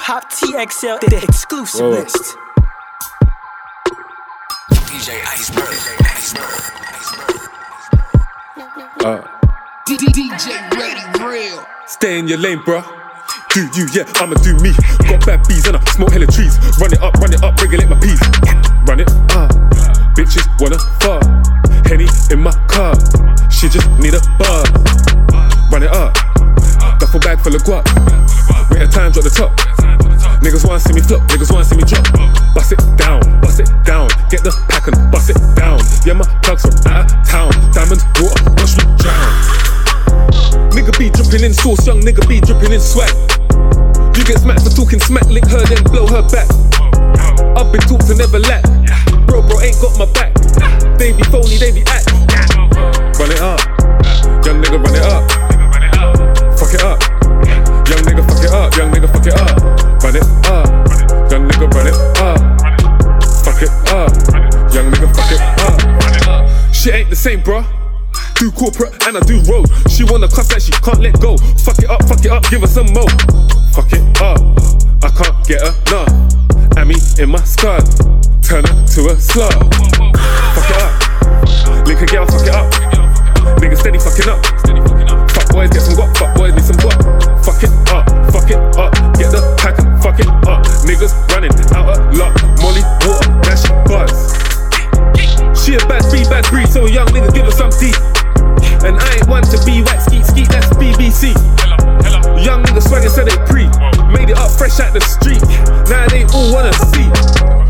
Hop TXL, the exclusive list. DJ Iceberg. DJ Ready Real. Stay in your lane, bruh. Do you, yeah, I'ma do me. Got bad bees and I smoke hella trees. Run it up, regulate my peas. Run it up, bitches wanna fuck. Henny in my car, she just need a bar. Run it up, duffel bag full of guap. Wait a time, drop the top. Niggas wanna see me flop, niggas wanna see me drop. Bust it down, get the pack and bust it down. Yeah, my plugs from out of town. Diamonds, water, watch me drown. Nigga be dripping in sauce, young nigga be dripping in swag. You get smacked for talking smack, link her then blow her back. I've been talked to never lack. Bro ain't got my back. They be phony, they be act. Run it up, young nigga run it up. Fuck it up, young nigga fuck it up. Young nigga fuck it up. Run it up, young nigga run it up. Fuck it up, young nigga fuck it up. Shit ain't the same, bruh. Do corporate and I do road. She wanna cuss like she can't let go. Fuck it up, give her some more. Fuck it up, I can't get her, nah. Amy in my skirt, turn her to a slut. Fuck it up, link a girl, fuck it up. Niggas steady fucking up. Fuck boys get some guap, fuck boys need some guap. Fuck it up, get the pack and fuck it up. Niggas running out a lot. Molly, water, now she buzz. She a bad breed, so a young nigga give her some deep. And I ain't one to be whack, skeet, that's BBC. Young niggas swaggin' so they pre. Made it up fresh out the street. Now they all wanna see.